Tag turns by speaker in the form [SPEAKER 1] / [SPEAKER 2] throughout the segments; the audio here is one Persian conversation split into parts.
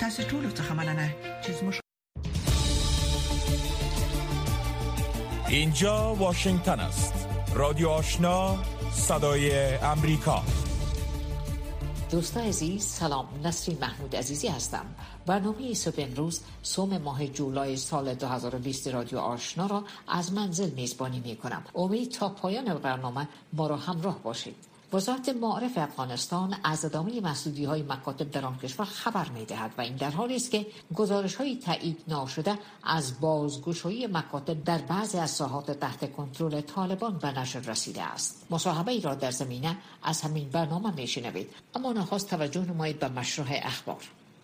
[SPEAKER 1] تاسو ټول څه مننه چې زموږ
[SPEAKER 2] اینجا واشنگتن است. رادیو آشنا، صدای امریکا.
[SPEAKER 3] دوستان عزیز سلام، نسرین محمود عزیزی هستم. برنامه صبح امروز سوم ماه جولای سال 2020 رادیو آشنا را از منزل میزبانی می کنم. امید تا پایان برنامه ما را همراه باشید. وزارت معارف افغانستان از ادامه مسدودی‌های مکاتب در آن کشور خبر می‌دهد و این در حالی است که گزارش‌های تایید ناشده از بازگشایی مکاتب در بعضی از ساحات تحت کنترل طالبان به نشر رسیده است. مصاحبه ای را در زمینه از همین برنامه می‌شنوید، اما نخست توجه نمایید به مشروع اخبار.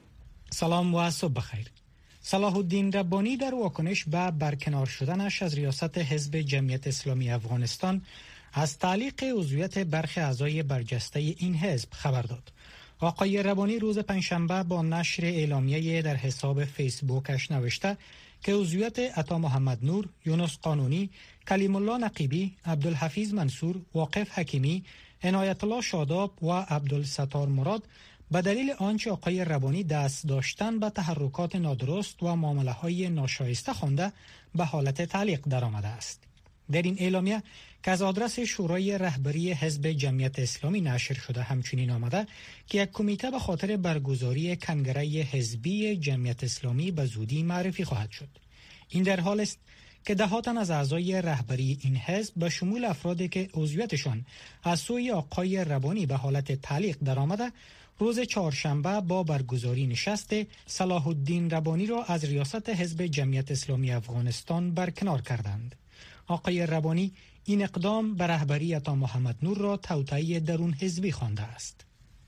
[SPEAKER 4] سلام و صبح بخیر. صلاح الدین ربانی در واکنش به برکنار شدنش از ریاست حزب جمعیت اسلامی افغانستان از تعلیق عضویت برخی اعضای برجسته این حزب خبر داد. آقای ربانی روز پنجشنبه با نشر اعلامیه در حساب فیسبوکش نوشته که عضویت عطا محمد نور، یونس قانونی، کلیم الله نقیبی، عبدالحفیظ منصور، واقف حکیمی، عنایت الله شاداب و عبدالستار مراد به دلیل آنچه آقای ربانی دست داشتن به تحرکات نادرست و معامله‌های ناشایسته خوانده به حالت تعلیق درآمده است. در این اعلامیه که از آدرس شورای رهبری حزب جمعیت اسلامی نشر شده همچنین آمده که یک کمیته به خاطر برگزاری کنگره حزبی جمعیت اسلامی به زودی معرفی خواهد شد. این در حال است که ده‌ها تن از اعضای رهبری این حزب به شمول افرادی که عضویتشان از سوی آقای ربانی به حالت تعلیق درآمده روز چهارشنبه با برگزاری نشست صلاح الدین ربانی را از ریاست حزب جمعیت اسلامی افغانستان برکنار کردند. آقای ربانی این اقدام به رهبری عطا محمد نور را توطئه درون حزبی خوانده است.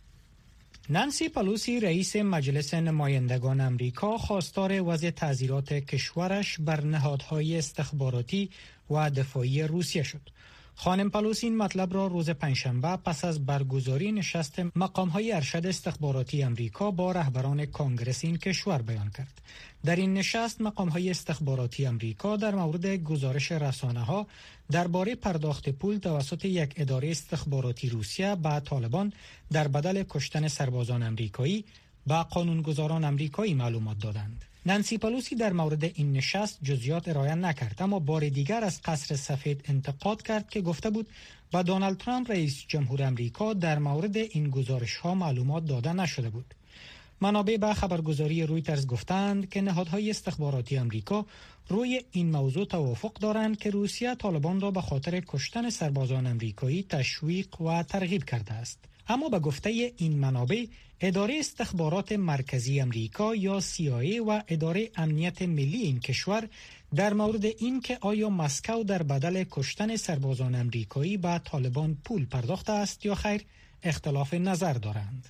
[SPEAKER 4] نانسی پلوسی رئیس مجلس نمایندگان امریکا خواستار وضع تعزیرات کشورش بر نهادهای استخباراتی و دفاعی روسیه شد. خانم پلوسی این مطلب را روز پنجشنبه پس از برگزاری نشست مقام‌های ارشد استخباراتی امریکا با رهبران کانگرس این کشور بیان کرد. در این نشست مقام‌های استخباراتی امریکا در مورد گزارش رسانه‌ها درباره پرداخت پول توسط یک اداره استخباراتی روسیه به طالبان در بدل کشتن سربازان امریکایی به قانونگذاران امریکایی معلومات دادند. نانسی پلوسی در مورد این نشست جزئیات ارائه نکرد، اما بار دیگر از قصر سفید انتقاد کرد که گفته بود با دونالد ترامپ رئیس جمهور امریکا در مورد این گزارش‌ها معلومات داده نشده بود. منابع به خبرگزاری رویترز گفتند که نهادهای استخباراتی امریکا روی این موضوع توافق دارند که روسیه طالبان را به خاطر کشتن سربازان امریکایی تشویق و ترغیب کرده است. اما به گفته این منابع اداره استخبارات مرکزی امریکا یا CIA و اداره امنیت ملی این کشور در مورد این که آیا مسکو در بدل کشتن سربازان امریکایی به طالبان پول پرداخته است یا خیر اختلاف نظر دارند.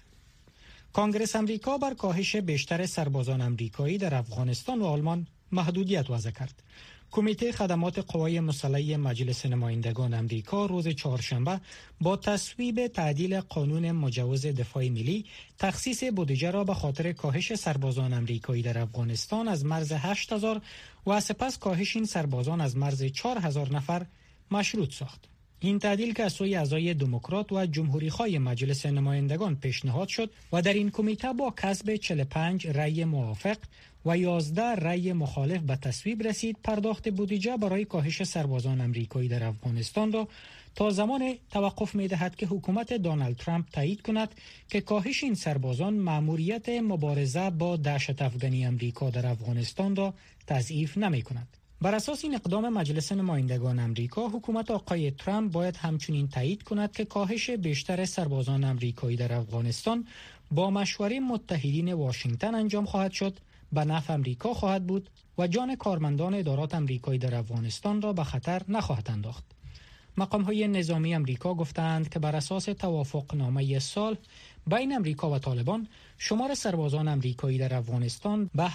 [SPEAKER 4] کانگرس امریکا بر کاهش بیشتر سربازان امریکایی در افغانستان و آلمان محدودیت وضع کرد. کمیته خدمات قوای مسلح مجلس نمایندگان امریکا روز چهارشنبه با تصویب تعدیل قانون مجوز دفاع ملی تخصیص بودجه را به خاطر کاهش سربازان امریکایی در افغانستان از مرز 8000 و سپس کاهش این سربازان از مرز 4000 نفر مشروط ساخت. این تعدیل که از سوی اعضای دموکرات و جمهوری‌خواه مجلس نمایندگان پیشنهاد شد و در این کمیته با کسب 45 رأی موافق و 11 رأی مخالف به تصویب رسید، پرداخت بودجه برای کاهش سربازان امریکایی در افغانستان را تا زمان توقف می‌دهد که حکومت دونالد ترامپ تایید کند که کاهش این سربازان مأموریت مبارزه با دهشت افغانی امریکا در افغانستان را تضعیف نمی‌کند. بر اساس این اقدام مجلس نمایندگان امریکا، حکومت آقای ترامپ باید همچنین تایید کند که کاهش بیشتر سربازان امریکایی در افغانستان با مشوره متحدین واشنگتن انجام خواهد شد، به نفع امریکا خواهد بود و جان کارمندان ادارات امریکایی در افغانستان را به خطر نخواهد انداخت. مقام‌های نظامی امریکا گفتند که بر اساس توافقنامه صلح بین امریکا و طالبان شمار سربازان امریکایی در افغانستان به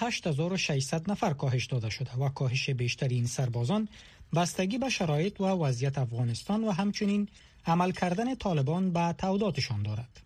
[SPEAKER 4] 8600 نفر کاهش داده شده و کاهش بیشتر این سربازان بستگی به شرایط و وضعیت افغانستان و همچنین عمل کردن طالبان به تعهداتشان دارد.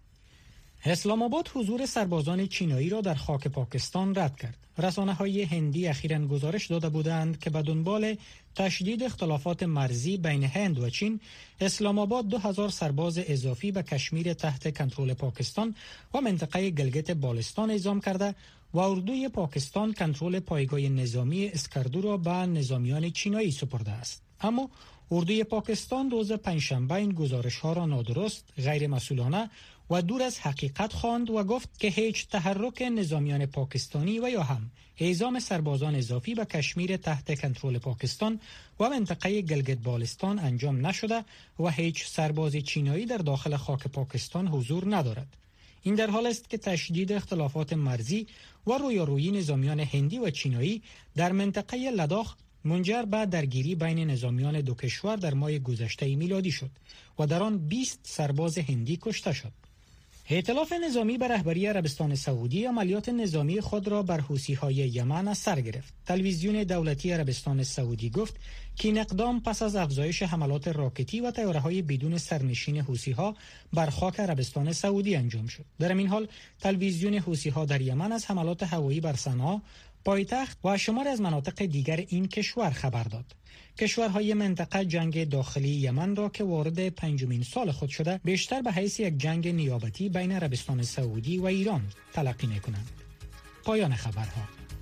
[SPEAKER 4] اسلام آباد حضور سربازان چینایی را در خاک پاکستان رد کرد. رسانه‌های هندی اخیراً گزارش داده بودند که به دنبال تشدید اختلافات مرزی بین هند و چین، اسلام آباد 2000 سرباز اضافی به کشمیر تحت کنترل پاکستان و منطقه گلگت بالستان اعزام کرده و اردوی پاکستان کنترل پایگاه نظامی اسکردو را به نظامیان چینایی سپرده است. اما اردوی پاکستان روز پنجشنبه این گزارش‌ها را نادرست، غیر مسئولانه و دور از حقیقت خواند و گفت که هیچ تحرک نظامیان پاکستانی و یا هم اعزام سربازان اضافی به کشمیر تحت کنترل پاکستان و منطقه گلگت بالستان انجام نشده و هیچ سرباز چینایی در داخل خاک پاکستان حضور ندارد. این در حال است که تشدید اختلافات مرزی و رویارویی نظامیان هندی و چینایی در منطقه لداخ منجر به درگیری بین نظامیان دو کشور در ماه گذشته میلادی شد و در آن 20 سرباز هندی کشته شد. ائتلاف نظامی به رهبری عربستان سعودی عملیات نظامی خود را بر حوثی‌های یمن از سر گرفت. تلویزیون دولتی عربستان سعودی گفت که این اقدام پس از افزایش حملات راکتی و طیاره‌های بدون سرنشین حوثی‌ها بر خاک عربستان سعودی انجام شد. در این حال تلویزیون حوثی‌ها در یمن از حملات هوایی بر صنعا، پایتخت و شماری از مناطق دیگر این کشور خبر داد. کشورهای منطقه جنگ داخلی یمن را که وارد 5مین سال خود شده بیشتر به حیث یک جنگ نیابتی بین عربستان سعودی و ایران تلقی می‌کنند. پایان خبرها.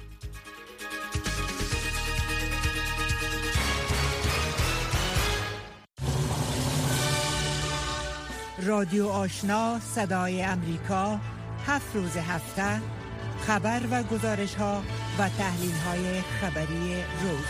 [SPEAKER 1] رادیو آشنا صدای امریکا 7 روز هفته خبر و گزارش‌ها و تحلیل‌های خبری روز.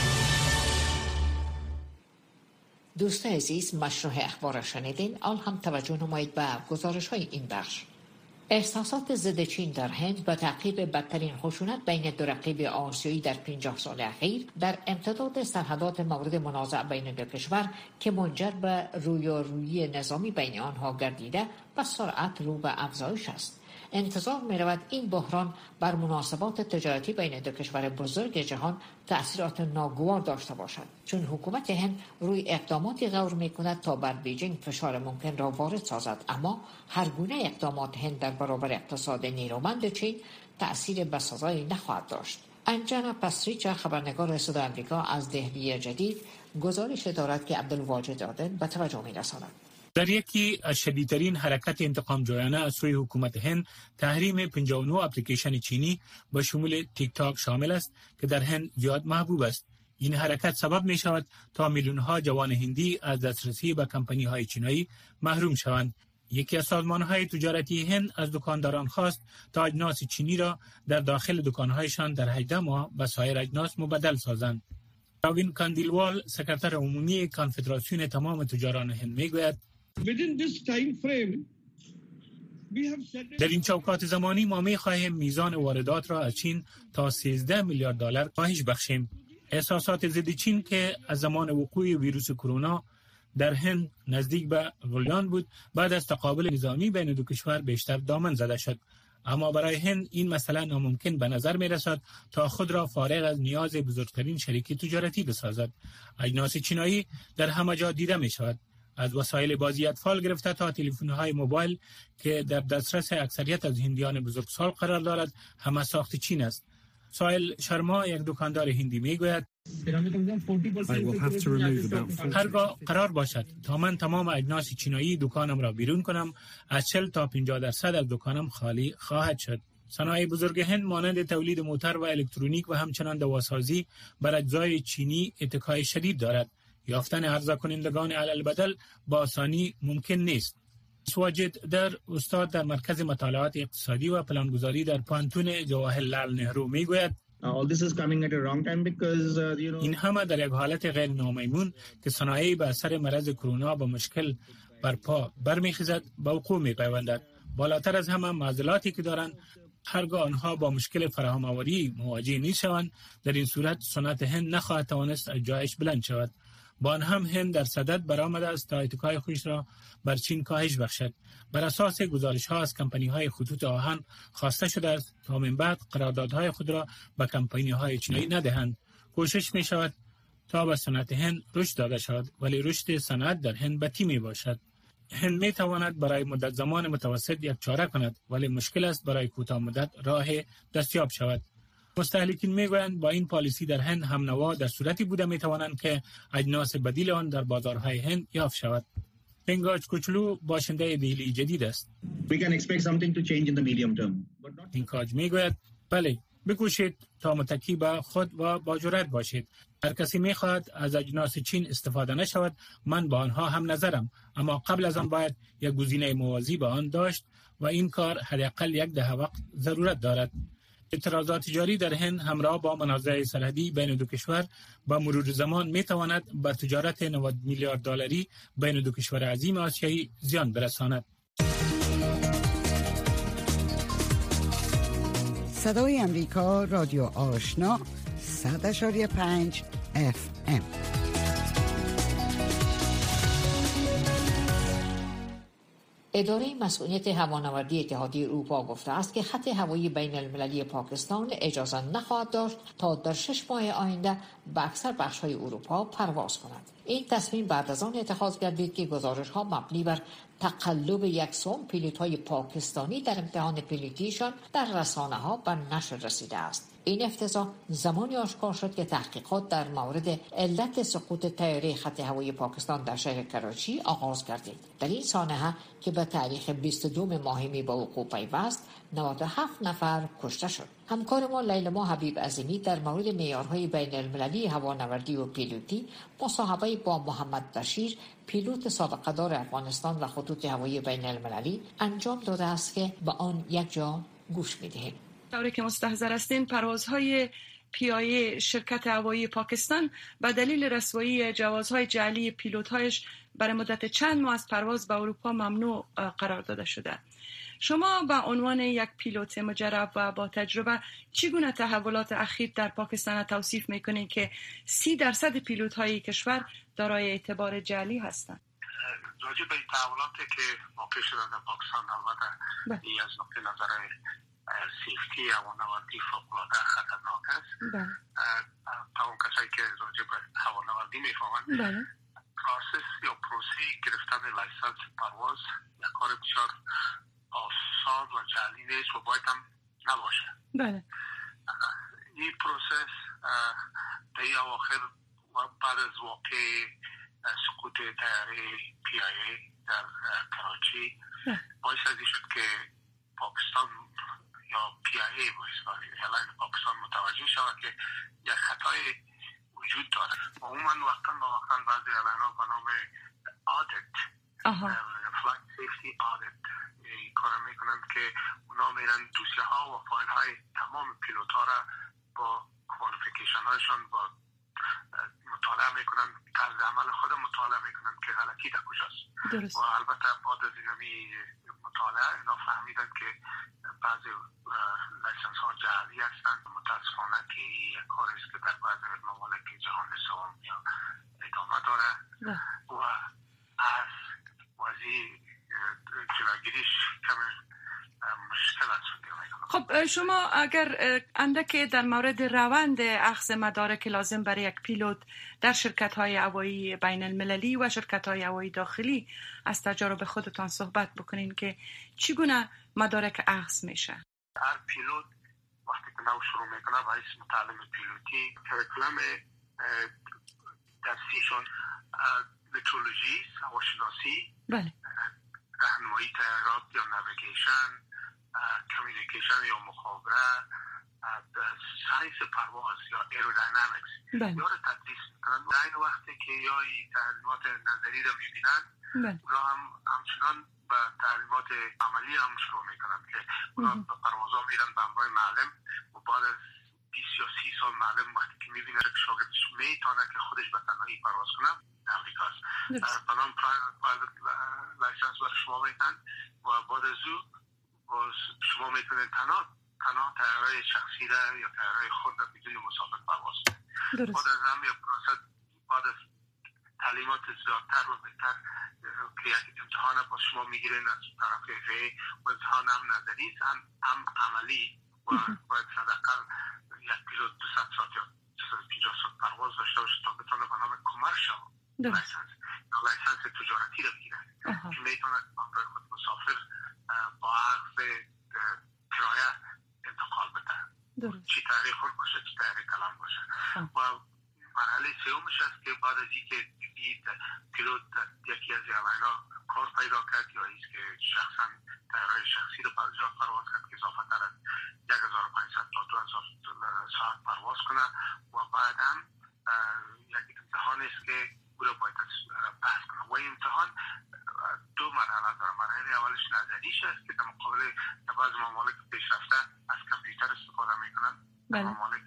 [SPEAKER 3] دوستان عزیز، مشروع اخبار را شنیدین. آن هم توجه نمایید به گزارش‌های این بخش. احساسات ضد چین در هند به تعقیب بدترین خشونت بین دو رقیب آسیایی در 50 سال اخیر در امتداد سرحدات مورد منازع بین دو کشور که منجر به رویارویی نظامی بین آنها گردیده به سرعت رو به افزایش است. انتظار می رود این بحران بر مناسبات تجارتی بین دو کشور بزرگ جهان تأثیرات ناگوار داشته باشد، چون حکومت هند روی اقداماتی غور می کند تا بر بیجینگ فشار ممکن را وارد سازد، اما هر گونه اقدامات هند در برابر اقتصاد نیرومند چین تأثیر بسزایی نخواهد داشت. انجنا پسریچا، خبرنگار صدای آمریکا از دهلی جدید، گزارش دارد که عبدالواجد عادل به توجه می رساند.
[SPEAKER 5] در یکی از شدیدترین حرکت انتقام جویانه از سوی حکومت هند، تحریم 59 اپلیکیشن چینی به شمول تیک تاک شامل است که در هند زیاد محبوب است. این حرکت سبب می شود تا میلیون‌ها جوان هندی از دسترسی به کمپانی‌های چینایی محروم شوند. یکی از سازمان‌های تجارتی هند از دکانداران خواست تا اجناس چینی را در داخل دکان‌هایشان در 18 ماه به سایر اجناس مبدل سازند. راوین کاندیلوال، سکرتر عمومی کنفدراسیون تمام تجاران هند میگوید در این چوکات زمانی ما می‌خواهیم میزان واردات را از چین تا 13 میلیارد دلار کاهش بخشیم. احساسات ضد چین که از زمان وقوع ویروس کرونا در هند نزدیک به غلیان بود، بعد از تقابل نظامی بین دو کشور بیشتر دامن زده شد. اما برای هند این مسئله ناممکن به نظر می رسد تا خود را فارغ از نیاز بزرگترین شریک تجارتی بسازد. اجناس چینایی در همه جا دیده می شود، از وسایل بازی اطفال گرفته تا تلفن‌های موبایل که در دسترس اکثریت از هندیان بزرگسال قرار دارد، همه ساخت چین است. سایل شرما، یک دکاندار هندی، میگوید هرگاه قرار باشد تا من تمام اجناس چینایی دکانم را بیرون کنم، از 40 تا 50% از دکانم خالی خواهد شد. صنایع بزرگ هند مانند تولید موتر و الکترونیک و همچنان دواسازی بر اجزای چینی اتکای شدید دارد. یافتن عرضه کنندگان علالبدل با آسانی ممکن نیست. سواجد در استاد در مرکز مطالعات اقتصادی و پلانگذاری در پانتون جواهرلال نهرو میگوید این همه در یک حالت غیر نامیمون که صنایع به اثر مرض کرونا با مشکل برپا برمیخیزد به وقوع میپیوندد. بالاتر از همه معضلاتی که دارند، هرگاه آنها با مشکل فراهم آوری مواجه نیستند، در این صورت صنعت هند نخواهد توانست از جایش بلند شود. با آن هم هند در صدد برآمده است تا اتکای خود را بر چین کاهش بخشد. بر اساس گزارش‌ها از کمپانی‌های خطوط آهن خواسته شده است تا من بعد قراردادهای خود را به کمپانی‌های چینی ندهند. کوشش می‌شود تا به صنعت هند رشد داده شود، ولی رشد صنعت در هند بطیء میباشد. هند می‌تواند برای مدت زمان متوسط یک چاره کند، ولی مشکل است برای کوتاه مدت راه دستیاب شود. مستهلکین میگویند با این پالیسی در هند هم نوا در صورتی بوده میتوانند که اجناس بدیل آن در بازارهای هند یافت شود. پنگاج کوچلو باشنده دهلی جدید است. پنگاج میگوید بله، بکوشید تا متکی به خود و با جرأت باشید. هر کسی میخواهد از اجناس چین استفاده نشود، من با آنها هم نظرم، اما قبل از آن باید یک گزینه موازی به آن داشت و این کار حداقل 10 وقت ضرورت دارد. اعتراضات جاری در هند همراه با منازعه سرحدی بین دو کشور با مرور زمان میتواند به تجارت 90 میلیارد دلاری بین دو کشور عظیم آسیایی زیان برساند.
[SPEAKER 1] صدای امریکا، رادیو آشنا، 100.5 FM.
[SPEAKER 3] اداره مسئولیت هوانوردی اتحادیه اروپا گفته است که خط هوایی بین المللی پاکستان اجازه نخواهد داشت تا در 6 ماه آینده به اکثر بخش‌های اروپا پرواز کند. این تصمیم بعد از آن اتخاذ گردید که گزارش‌ها مبنی بر تقلب یکسان پیلوت‌های پاکستانی در امتحان پیلوتیشان در رسانه‌ها به نشر رسیده است. این افتضاح زمانی آشکار شد که تحقیقات در مورد علت سقوط طیاره خط هوایی پاکستان در شهر کراچی آغاز گردید. در این سانحه که به تاریخ 22 ماه می به وقوع پیوست، 97 نفر کشته شد. همکار ما لیلا حبیب عظیمی در مورد معیارهای بین المللی هوانوردی و پیلوتی مصاحبه با محمد بشیر، پیلوت سابقه دار افغانستان و خطوط هوایی بین المللی انجام داده است که به آن یک جا گوش می‌دهیم.
[SPEAKER 6] طوری که مستحضر هستین، پروازهای PIA شرکت هوایی پاکستان به دلیل رسوایی جوازهای جعلی پیلوت‌هایش برای مدت چند ماه از پرواز به اروپا ممنوع قرار داده شده. شما به عنوان یک پیلوت مجرب و با تجربه چگونه تحولات اخیر در پاکستان توصیف می‌کنید که 30% پیلوت‌های کشور دارای اعتبار جعلی هستند؟
[SPEAKER 7] راجع به تحولاتی که واقع شده در پاکستان، البته این از نقطه نظر سیفتی هوانوردی فوق‌العاده خطرناک است. تمام کسایی که راجع به هوانوردی میفهمند، پروسس یا پروسه گرفتن لایسنس پرواز یک کار بسیار آسان و جعلی نیست و باید هم نباشه. این پروسس در این اواخر و بعد از واقع سقوط طیاره PIA در کراچی باعث از این شد که پاکستان یا PIA ایرلاین پاکستان متوجه شود که یک خطای وجود داره. عموما وقتا با وقتا بعضی ایرلاین‌ها به نام آدیت، فلایت سیفتی آدیت کار میکنند که اونا میرن دوسیه ها و فایل های تمام پیلوت ها را با کوالیفیکیشن هایشان با مطالعه میکنن، طرز عمل خود مطالعه میکنن که غلطی در کجاست. و البته بعد از این مطالعه اینا فهمیدن که بعضی لایسنس ها جعلی هستند. متاسفانه که یک کاری است که در بعضی ممالک جهان سوم یا ادامه داره و از وضعی جلوگیریش کمی مشکل است.
[SPEAKER 6] خب شما اگر اندکی در مورد روند اخذ مدارک لازم برای یک پیلوت در شرکت‌های هوایی بین المللی و شرکت‌های هوایی داخلی از تجارب خودتان صحبت بکنین که چگونه مدارک اخذ میشه؟
[SPEAKER 7] هر پیلوت وقتی که نو شروع میکنه با اسم تعلیم پیلوتی کریکولم درسیشون مترولوژی، هواشناسی، راهنمایی طیارات یا نویگیشن، کمیونیکیشن یا مخابره، ساینس پرواز یا ایرودینامیکس یا را تدریس میکنن. در این وقتی که یا تعلیمات نظری را میبینن اونا هم همچنان به تعلیمات عملی هم شروع میکنن که اونا به پروازها میرن به همراه معلم و بعد از 20 یا 30 سال معلم وقتی که میبینه که شاگردش میتونه که خودش به تنهایی پرواز کنه امریکاست. بنام پرایوت لایسنس برای شما میتن و بعد از او باز شما میتونید تنها طیاره شخصی را یا طیاره خود را بدون مسافر پرواز کنید. بعد از هم یک پروسه، بعد از تعلیمات زیادتر و بهتر که یک امتحان با شما میگیرین از طرف FAA و امتحان هم نظری هم عملی و باید حداقل یک پیلوت 200 ساعت یا 250 ساعت پرواز داشته باشه تا بتونه به نام کامرشال لایسنس یا لایسنس تجارتی را بگیره که میتونه برای خود مسافر با عقد کرایه انتقال بده، چی طیاره خود باشه چی طیاره کلان باشه. و مرحله سومش است که بعد از اینکه این پیلوت یکی از ایرلاین‌ها کار پیدا کرد یا ایست که شخصا طیاره‌های شخصی رو جا پرواز کرد که اضافه تر از 1500 تا 2000 ساعت پرواز کنه و بعدم یک امتحان است که او را باید پس کنه و این امتحان دو مرحله داره. مرحله اولش نظریش است که در مقابل بعض ممالک پیشرفته از کامپیوتر استفاده میکنن. ممالک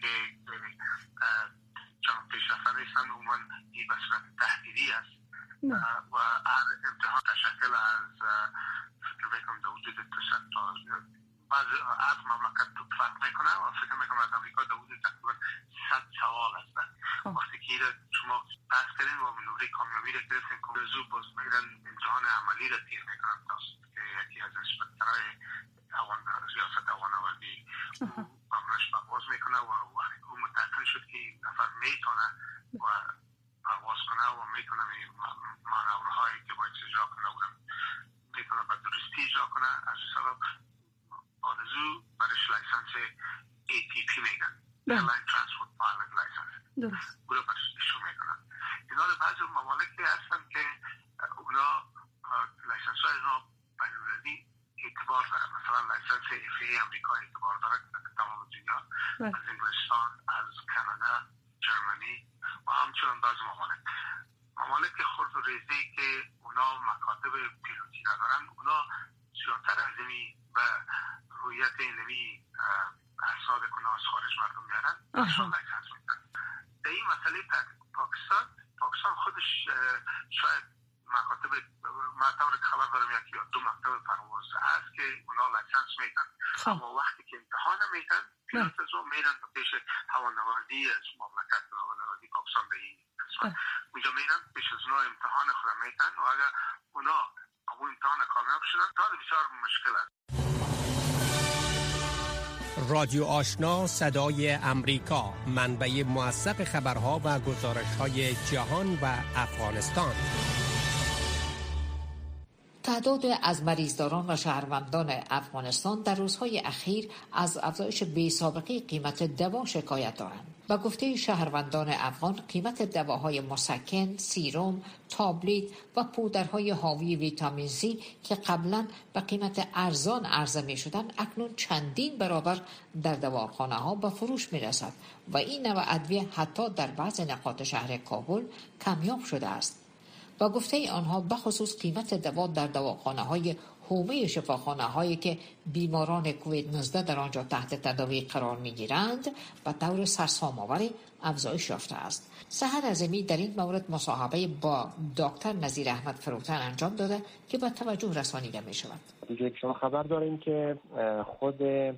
[SPEAKER 7] چون پیشرفته نیستن عموما این به صورت تحریری است و هر امتحان تشکل از فکر میکنم در حدود 200 تا بعض از مملکت فرق میکنه و فکر میکنم از امریکا در حدود تقریبا 100 سوال است. وقتی که شما پس کردین و نمره کامیابی را گرفتین که زود باز میرن امتحان عملی را تیر میکنن که یکی از انسپکترهای ریاست هوانوردی امرش پرواز میکنه و وقتی که متأکد شد که نفر میتونه و پرواز کنه و میتونه مانورهایی که باید اجرا کنه و میتونه به درستی اجرا کنه، از سبب آرزو برش لایسنس ATP میگن، Airline Transport Pilot License. درست. او را برش ایشو میکنن. اینا بعضی ممالک هستن که اونا لایسنس های اونا بین‌المللی اعتبار داره. مثلا لایسنس FAA امریکا اعتبار داره تمام دنیا، از انگلستان، از کانادا، جرمنی و همچنان بعضی ممالک خرد و ریزی که اونا مکاتب پیلوتی ندارن، اونا زیادتر از اینی به رویت اینمی اسناد کنه از خارج مردم میارن اشان لایسنس میدن. در این مسئله پاکستان خودش شاید مکاتب معتبر خبر دارم یکی یا دو مکتب پرواز هست که اونا لایسنس میدن، اما وقتی که امتحان میدن پیلوت از اون میرن به پیش هوانوردی از مملکت هوانوردی پاکستان به این قسمت اونجا میرن پیش از اونا امتحان خودم میدن و اگر اونا اون امتحان کامیاب شدن تا بسیار مشکل است.
[SPEAKER 8] رادیو آشنا صدای امریکا، منبع موثق خبرها و گزارش‌های جهان و افغانستان.
[SPEAKER 3] تعداد از مریضداران و شهروندان افغانستان در روزهای اخیر از افزایش بی‌سابقه قیمت دوا شکایت دارند. با گفته شهروندان افغان، قیمت دواهای مسکن، سیروم، تابلیت و پودرهای حاوی ویتامین C که قبلا به قیمت ارزان عرضه می شدند، اکنون چندین برابر در دواخانه ها به فروش می رسد و این نوع ادویه حتی در بعض نقاط شهر کابل کمیاب شده است. با گفته آنها بخصوص قیمت دوا در دواخانه‌های حومه شفاخانه‌هایی که بیماران کووید 19 در آنجا تحت تداوی قرار می‌گیرند به طور سرسام‌آوری افزایش یافته است. سحر عظیمی در این مورد مصاحبه با دکتر نظیر احمد فروتن انجام داده که به توجه رسانیده می‌شود.
[SPEAKER 9] دیگه شما خبر دارین که خود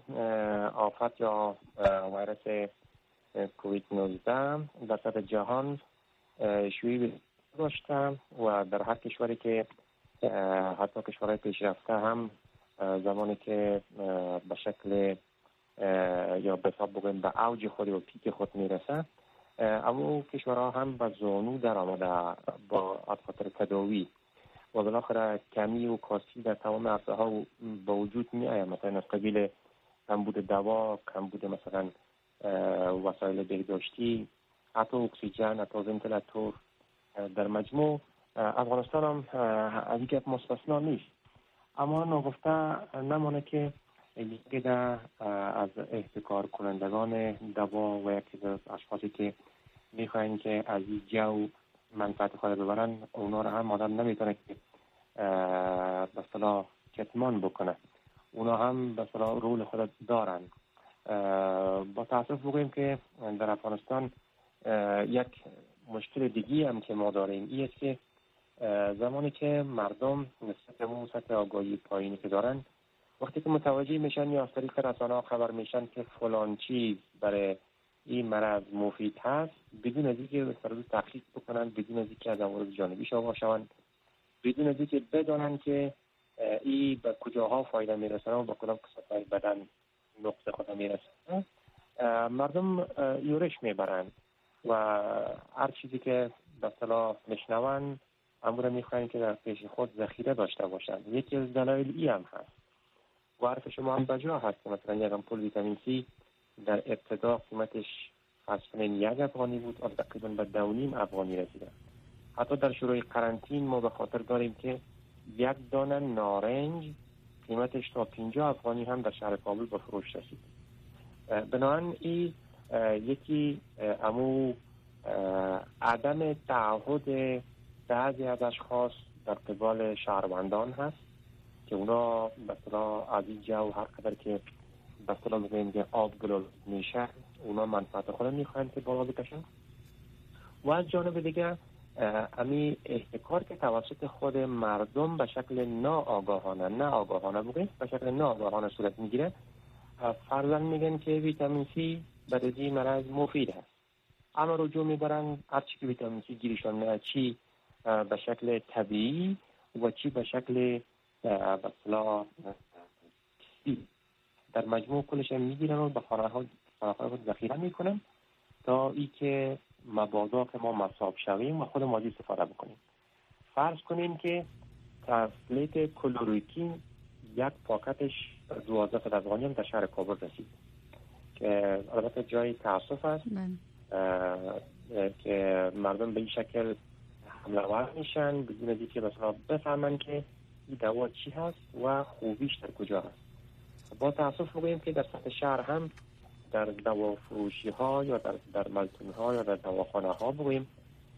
[SPEAKER 9] آفت یا ویروس کووید 19 در سطح جهان شیوعی داشتم و در هر کشوری که حتی کشورهای پیشرفته هم زمانی که به شکل یا به حساب بگویم به اوج خود و پیک خود میرسه، اما کشورها هم به زانو در آمده با خاطر تداوی و بالاخره کمی و کاستی در تمام عرصه ها به وجود می آید. مثلا از قبیل کمبود دوا، کمبود مثلا وسایل بهداشتی، حتی اکسیژن، حتی ونتیلاتور. در مجموع افغانستان هم از این گپ مستثنا نیست، اما نگفته نمانه که یکی از احتکار کنندگان دوا و یکی از اشخاصی که میخواین که از این جو منفعت خود ببرن، اونا رو هم آدم نمیتونه که به اصطلاح کتمان بکنه. اونا هم به اصطلاح رول خود دارن. با تاسف بگویم که در افغانستان یک مشکل دیگی هم که ما داریم این است که زمانی که مردم نسبت به سطح آگاهی پایینی که دارن، وقتی که متوجه میشن یا از طریق رسانه‌ها خبر میشن که فلان چیز برای این مرض مفید هست، بدون از اینکه به صورت تحقیق بکنن، بدون از اینکه از عوارض جانبیش آگاه شوند، بدون از اینکه بدانن که این به کجاها فایده میرسونه و به کدام قسمت‌های بدن نقطه خود میرسونه، مردم یورش میبرن و هر چیزی که به اصطلاح میشنون امور میخواین که در پیش خود ذخیره داشته باشن. یکی از دلایل ای هم هست و حرف شما هم بجا هست که مثلا یک آمپول ویتامین C در ابتدا قیمتش 1 افغانی بود، تقریبا به 2.5 افغانی رسیده حتی در شروع قرنطین ما به خاطر داریم که یک دانه نارنج قیمتش تا 50 افغانی هم در شهر کابل به فروش رسید. بنابراین این یکی امو عدم تعهد بعضی از اشخاص در قبال شهروندان هست که اونا مثلا از این جو هر قدر که مثلا بگویم که آب گلول میشه اونا منفعت خود میخواهند که بالا بکشن. و از جانب دیگه امی احتکار که توسط خود مردم به شکل ناآگاهانه بگویم به شکل ناآگاهانه صورت میگیره. فرضاً میگن که ویتامین سی برای این مرض مفید هست، اما رجوع میبرن هر چی که ویتامین سی گیرشان میاد، چی به شکل طبیعی و چی به شکل مثلا در مجموع کلش میگیرن و به خانه‌ها خود ذخیره میکنن تا ای که مبادا که ما مصاب شویم و خود ما استفاده بکنیم. فرض کنیم که تسلیت کلوروکین یک پاکتش 12 افغانی هم در شهر کابل رسید که البته جای تاسف است که مردم به این شکل حمله ور میشن بدون از اینکه مثلا بفهمن که این دوا چی هست و خوبیش در کجا هست. با تاسف میگویم که در سطح شهر هم در دوا فروشی ها یا در ملتون ها یا در دواخانه ها بگویم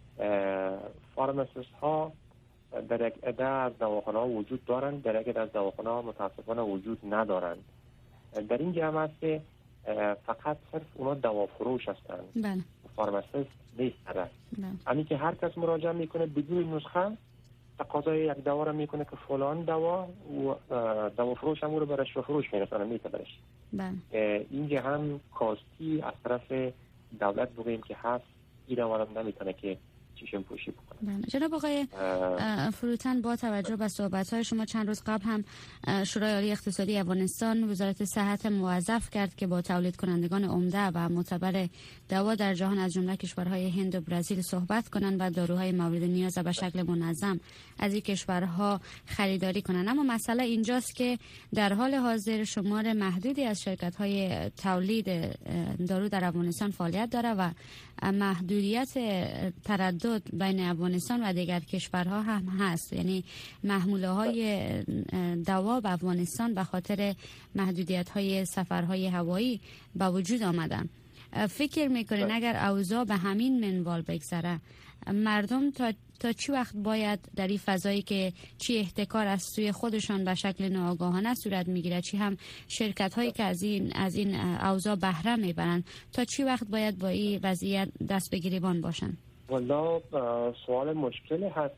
[SPEAKER 9] فارماسیست ها در یک عده از دواخانه ها وجود دارند، در یک عده از دواخانه ها متاسفانه وجود ندارند. در این جمع است که فقط صرف اونا دوا فروش هستند، فارماسیست نیستند. همین که هر کس مراجعه میکنه بدون نسخه تقاضای یک دوا را میکنه که فلان دوا و دوا فروش هم رو برش و فروش میرسانه میتبرش. اینجا هم کاستی از طرف دولت بگویم که هست این دوا را نمیتونه که چیشم پوشی بکنه.
[SPEAKER 10] جناب آقای فروتن، با توجه به صحبت‌های شما چند روز قبل هم شورای عالی اقتصادی افغانستان وزارت صحت موظف کرد که با تولید کنندگان عمده و معتبر دوا در جهان از جمله کشورهای هند و برزیل صحبت کنند و داروهای مورد نیاز به شکل منظم از این کشورها خریداری کنند. اما مسئله اینجاست که در حال حاضر شمار محدودی از شرکت‌های تولید دارو در افغانستان فعالیت داره و محدودیت تردد بین افغانستان و دیگر کشورها هم هست. یعنی محموله های دوا به افغانستان به خاطر محدودیت های سفرهای هوایی به وجود آمدن. فکر میکنین اگر اوضاع به همین منوال بگذره مردم تا چی وقت باید در این فضایی که چی احتکار از سوی خودشان به شکل ناآگاهانه صورت میگیره، چی هم شرکت هایی که از این اوضاع بهره میبرن، تا چی وقت باید با این وضعیت دست به گریبان باشن؟
[SPEAKER 9] والا سوال مشکلی هست.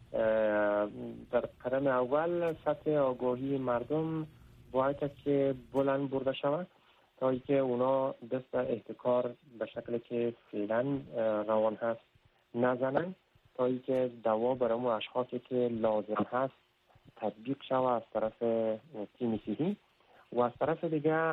[SPEAKER 9] در قدم اول سطح آگاهی مردم باید که بلند برده شود تا اینکه اونا دست به احتکار به شکلی که فعلا روان هست نزنن، تا اینکه دوا برای اون اشخاصی که لازم هست تطبیق شود از طرف تیم صحی و از طرف دیگه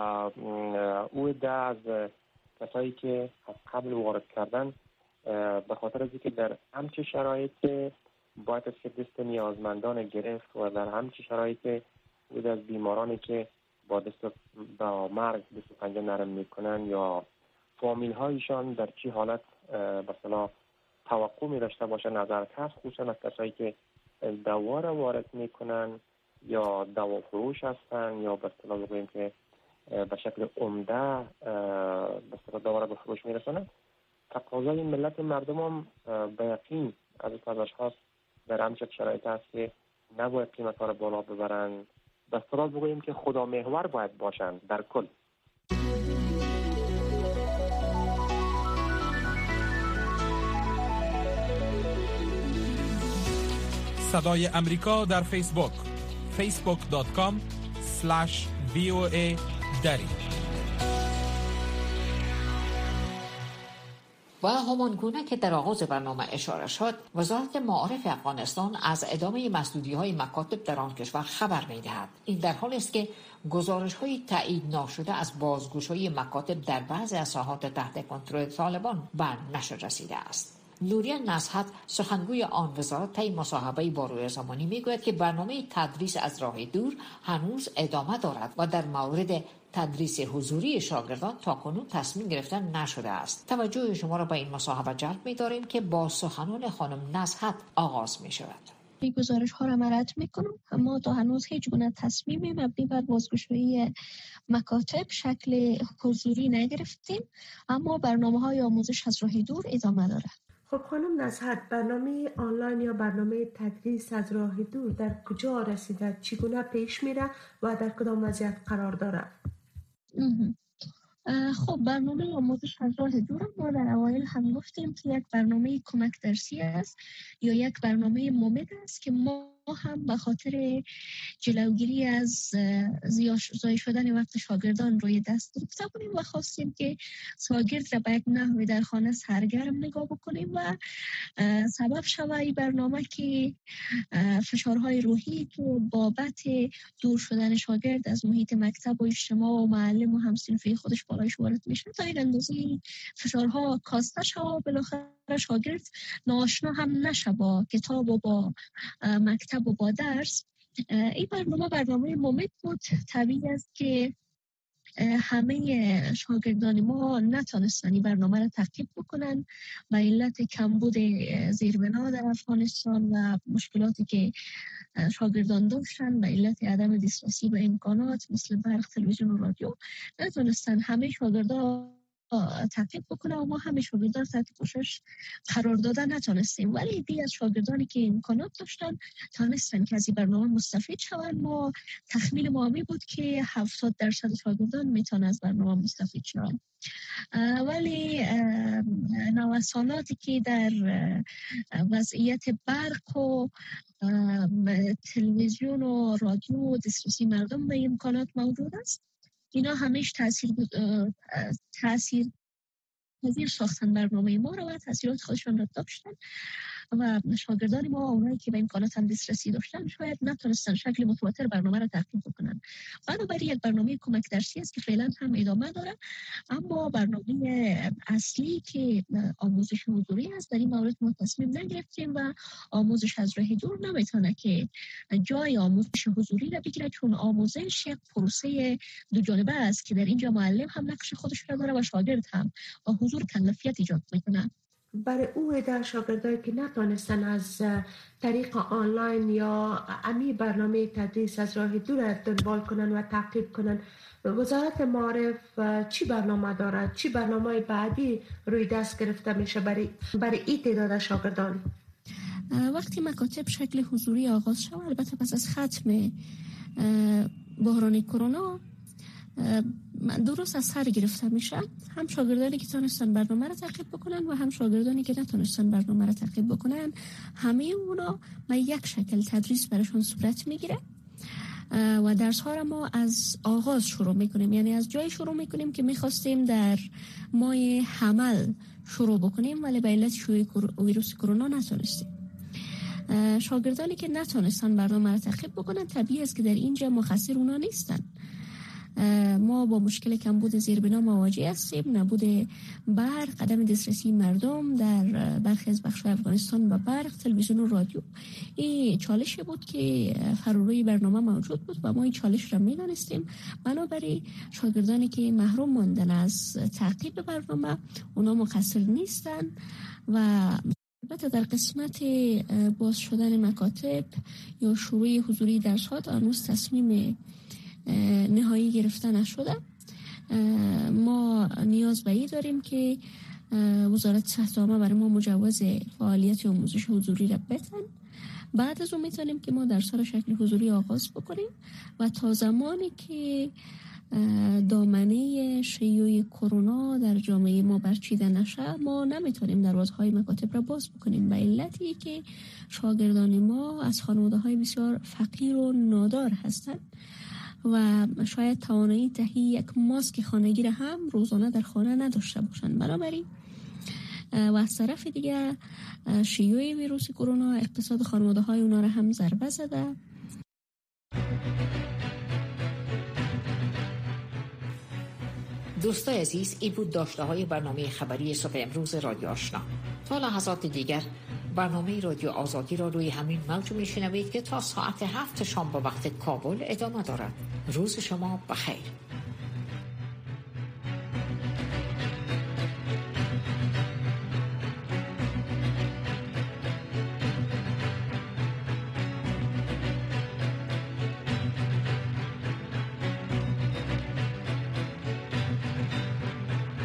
[SPEAKER 9] او ده از کسایی که از قبل وارد کردن به خاطر از اینکه در همچه شرایط باید از که دست نیازمندان گرفت و در همچه شرایط او از بیمارانی که با دست با مرگ دست و پنجه نرم میکنن یا فامیل هایشان در چی حالت مثلا توقع می داشته باشه نظرت هست، خصوصا از کسایی که دوا را وارد میکنن یا دوا فروش هستن یا به اصطلاح بگوییم که به شکل عمده به اصطلاح دوا را به فروش میرسونن. تقاضای ملت مردم هم به یقین از اشخاص در همچه شرایط هست که نباید قیمت ها را بالا ببرن، به اصطلاح بگوییم که خدا محور باید باشن در کل.
[SPEAKER 2] صدای امریکا در فیسبوک facebook.com/VOA دری.
[SPEAKER 3] و همانگونه که در آغاز برنامه اشاره شد، وزارت معارف افغانستان از ادامه مسدودی‌های مکاتب در آن کشور خبر می‌دهد. این در حالی است که گزارش‌های تایید ناشده از بازگشایی مکاتب در بعضی از ساحات تحت کنترل طالبان به نشر رسیده است. نوریه نصحت سخنگوی آن وزارت طی مصاحبه‌ای با روی زمانی میگوید که برنامه تدریس از راه دور هنوز ادامه دارد و در مورد تدریس حضوری شاگردان تاکنون تصمیم گرفتن نشده است. توجه شما را به این مصاحبه جلب می‌داریم که با سخنان خانم نزهت آغاز می‌شود.
[SPEAKER 11] این گزارش ها را رد میکنم، اما تا هنوز هیچ گونه تصمیمی مبنی بر بازگشایی مکاتب شکل حضوری نگرفتیم، اما برنامه های آموزش از راه دور ادامه داره.
[SPEAKER 12] خب خانم نزهت، برنامه آنلاین یا برنامه تدریس از راه دور در کجا رسیده؟ چگونه پیش میره و در کدام وضعیت قرار داره؟
[SPEAKER 11] خب برنامه آموزش از راه دور ما در اوایل هم گفتیم که یک برنامه کمک درسی است یا یک برنامه ممد است که ما هم به خاطر جلوگیری از ضایع شدن وقت شاگردان روی دست گرفته بودیم و خواستیم که شاگرد را به یک نحوی در خانه سرگرم نگاه بکنیم و سبب شود این برنامه که فشارهای روحی که بابت دور شدن شاگرد از محیط مکتب و اجتماع و معلم و همصنفی خودش بالایش وارد میشه تا این اندازه فشارها کاسته شود و بالاخره شاگرد ناآشنا هم نشه با کتاب و با مکتب و با درس. این برنامه ممد بود. طبیعی است که همه شاگردان ما نتونستن این برنامه را تعقیب بکنن به علت کمبود زیربنا در افغانستان و مشکلاتی که شاگردان داشتن به علت عدم دسترسی به امکانات مثل برق، تلویزیون و رادیو. نتونستن همه شاگردان تعقیب بکنه و ما همه شاگردان تحت پوشش قرار دادن نتونستیم، ولی دی از شاگردانی که امکانات داشتن تونستن که از این برنامه مستفید شوند. ما تخمین ما می بود که 70% شاگردان میتونن از برنامه مستفید شوند، ولی نوساناتی که در وضعیت برق و تلویزیون و رادیو و دسترسی مردم به امکانات موجود است، اینا همیش تأثیر ساختن برنامه ما را و تأثیرات خودشان را داشتن و شاگردان ما اونایی که به امکانات هم دسترسی داشتن شاید نتونستن شکل متواتر برنامه را تعقیب بکنن. بنابراین یک برنامه کمک درسی است که فعلا هم ادامه داره، اما برنامه اصلی که آموزش حضوری است در این مورد ما تصمیم نگرفتیم و آموزش از راه دور نمیتونه که جای آموزش حضوری را بگیره، چون آموزش یک پروسه دو جانبه است که در اینجا معلم هم نقش خودش را داره و شاگرد هم با حضور کلفیت ایجاد میکنه.
[SPEAKER 12] برای او عده شاگردایی که نتونستن از طریق آنلاین یا امی برنامه تدریس از راه دور دنبال کنن و تعقیب کنن، وزارت معارف چی برنامه دارد؟ چی برنامه بعدی روی دست گرفته میشه برای این تعداد شاگردان؟
[SPEAKER 11] وقتی مکاتب شکل حضوری آغاز شد، البته پس از ختم بحران کرونا درست از سر گرفته میشه، هم شاگردانی که تونستن برنامه را تعقیب بکنن و هم شاگردانی که نتونستن برنامه را تعقیب بکنن، همه اونا به یک شکل تدریس براشون صورت میگیره و درس ها را ما از آغاز شروع میکنیم، یعنی از جای شروع میکنیم که میخواستیم در ماه حمل شروع بکنیم ولی به علت شیوع ویروس کرونا نتونستیم. شاگردانی که نتونستن برنامه را تعقیب بکنن طبیعی است که در اینجا مقصر اونا نیستن. ما با مشکل کمبود زیربنا مواجه هستیم، نبود برق، عدم دسترسی مردم در برخی از بخش‌های افغانستان به برق، تلویزیون و رادیو. این چالشی بود که فراروی برنامه موجود بود و ما این چالش را می‌دانستیم. بنابراین شاگردانی که محروم ماندن از تعقیب برنامه اونا مقصر نیستن و البته در قسمت باز شدن مکاتب یا شروع حضوری درس‌ها هنوز تصمیم نهایی گرفته نشده. ما نیاز به این داریم که وزارت صحت عامه برای ما مجوز فعالیت آموزش حضوری را بدن. بعد از اون میتونیم که ما درس‌ها را شکل حضوری آغاز بکنیم و تا زمانی که دامنه شیوع کرونا در جامعه ما برچیده نشه ما نمیتونیم دروازه‌های مکاتب را باز بکنیم، به علتی که شاگردان ما از خانواده‌های بسیار فقیر و نادار هستند و شاید توانایی تهیه یک ماسک خانگی را هم روزانه در خانه نداشته باشند. بنابراین و از طرف دیگه شیوع ویروس کرونا اقتصاد خانواده‌های اونا را هم ضربه زده.
[SPEAKER 3] دوستای عزیز، این بود داشته های برنامه خبری صبح امروز رادیو آشنا. تا لحظات دیگر برنامه رادیو آزادی را روی همین موج میشنوید که تا ساعت 7 شام با وقت کابل ادامه دارد. روز شما بخیر.